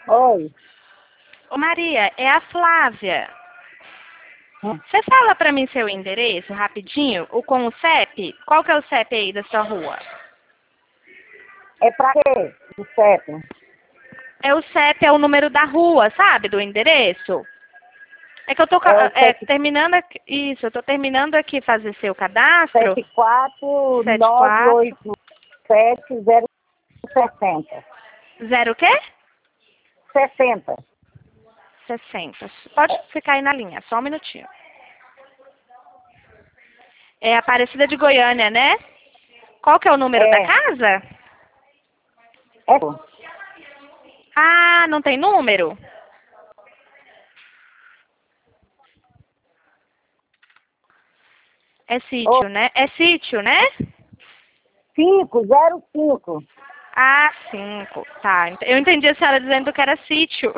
Oi. Ô Maria, é a Flávia. Hum. Você fala pra mim seu endereço rapidinho, ou com o CEP? Qual que é o CEP aí da sua rua? É pra quê? O CEP? É o CEP, é o número da rua, sabe? Do endereço. É que eu tô É o CEP terminando aqui, isso, eu tô terminando aqui fazer seu cadastro. 74 74987 0 o quê? 60. 60. Pode ficar aí na linha, só um minutinho. É Aparecida de Goiânia, né? Qual que é o número da casa? É. Ah, não tem número? É sítio, né? É sítio, né? 505. Ah, 5. Tá. Eu entendi a senhora dizendo que era sítio.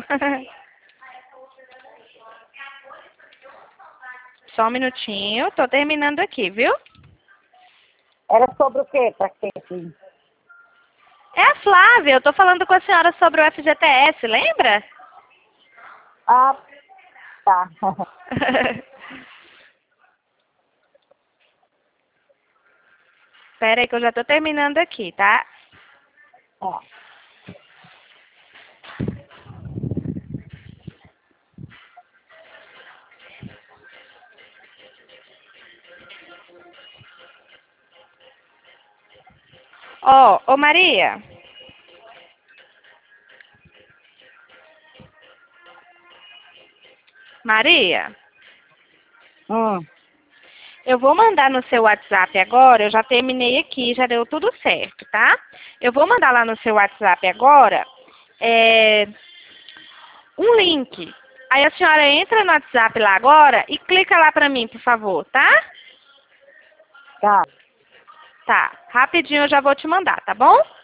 Só um minutinho. Tô terminando aqui, viu? Era sobre o quê? Pra quê, filho? É a Flávia. Eu tô falando com a senhora sobre o FGTS, lembra? Ah, tá. Espera aí que eu já tô terminando aqui, tá? Ó. Ó, Maria. Maria, eu vou mandar no seu WhatsApp agora, eu já terminei aqui, já deu tudo certo, tá? Eu vou mandar lá no seu WhatsApp agora um link. Aí a senhora entra no WhatsApp lá agora e clica lá pra mim, por favor, tá? Tá. Tá, rapidinho eu já vou te mandar, tá bom?